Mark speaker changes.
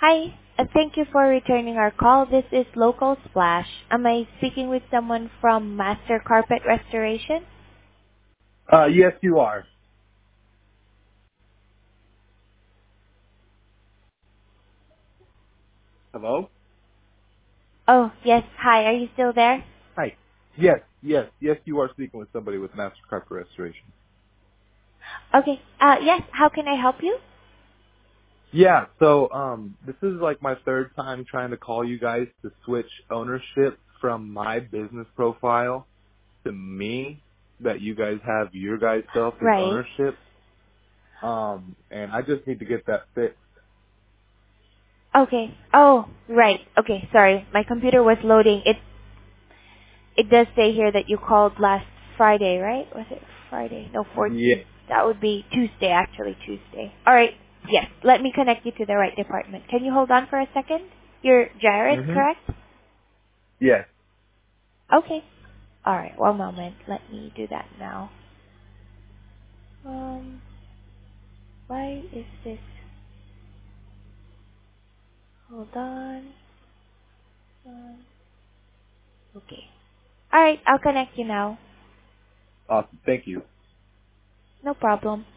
Speaker 1: Hi. Thank you for returning our call. This is Local Splash. Am I speaking with someone from Master Carpet Restoration?
Speaker 2: Yes, you are. Hello?
Speaker 1: Oh, yes. Hi. Are you still there?
Speaker 2: Hi. Yes, you are speaking with somebody with Master Carpet Restoration.
Speaker 1: Okay. Yes. How can I help you?
Speaker 2: Yeah, so, this is like my third time trying to call you guys to switch ownership from my business profile to me, that you guys have your guys' stuff as
Speaker 1: Right.
Speaker 2: ownership. And I just need to get that fixed.
Speaker 1: Okay. Oh, right. Okay. Sorry. My computer was loading. It does say here that you called last Friday, right? Was it Friday? No,
Speaker 2: Yeah.
Speaker 1: 14th. That would be Tuesday, actually Tuesday. All right. Yes. Let me connect you to the right department. Can you hold on for a second? You're Jared,
Speaker 2: hmm
Speaker 1: correct?
Speaker 2: Yes.
Speaker 1: Okay. All right. One moment. Let me do that now. Um, why is this? Hold on. Okay. All right. I'll connect you now.
Speaker 2: Awesome. Thank you.
Speaker 1: No problem.